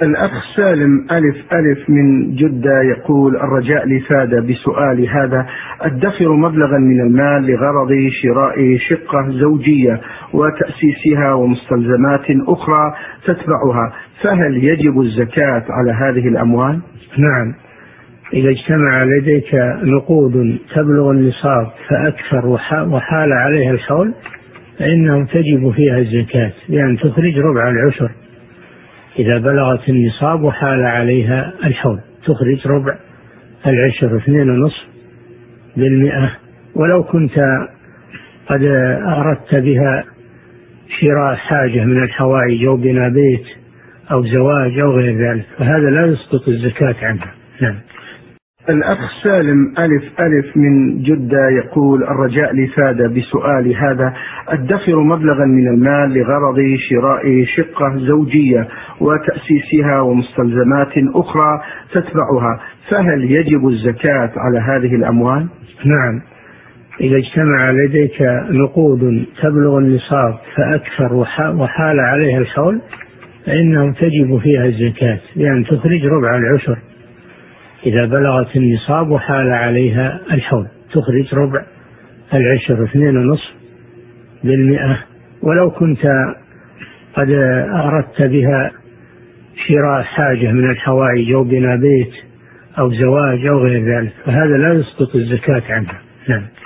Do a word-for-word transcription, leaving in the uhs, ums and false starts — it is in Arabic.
الأخ سالم ألف ألف من جدة يقول: الرجاء الإفادة بسؤال هذا. أدخر مبلغا من المال لغرض شراء شقة زوجية وتأسيسها ومستلزمات أخرى تتبعها، فهل يجب الزكاة على هذه الأموال؟ نعم، إذا اجتمع لديك نقود تبلغ النصاب فأكثر وحال عليها الحول فإنه تجب فيها الزكاة، لأن تخرج ربع العشر. إذا بلغت النصاب وحال عليها الحول تخرج ربع العشر، اثنين ونصف بالمئة. ولو كنت قد أردت بها شراء حاجة من الحوائج أو بناء بيت أو زواج أو غير ذلك فهذا لا يسقط الزكاة عنها. نعم. الأخ سالم ألف ألف من جدة يقول: الرجاء الإفادة بسؤال هذا. أدخر مبلغا من المال لغرض شراء شقة زوجية وتأسيسها ومستلزمات أخرى تتبعها، فهل يجب الزكاة على هذه الأموال؟ نعم، إذا اجتمع لديك نقود تبلغ النصاب فأكثر وحال عليها الحول فإنه تجب فيها الزكاة، لأن تخرج ربع العشر. إذا بلغت النصاب وحال عليها الحول تخرج ربع العشر، اثنين ونصف بالمئة. ولو كنت قد أردت بها شراء حاجة من الحوائج أو بناء بيت أو زواج أو غير ذلك فهذا لا يسقط الزكاة عنها. نعم.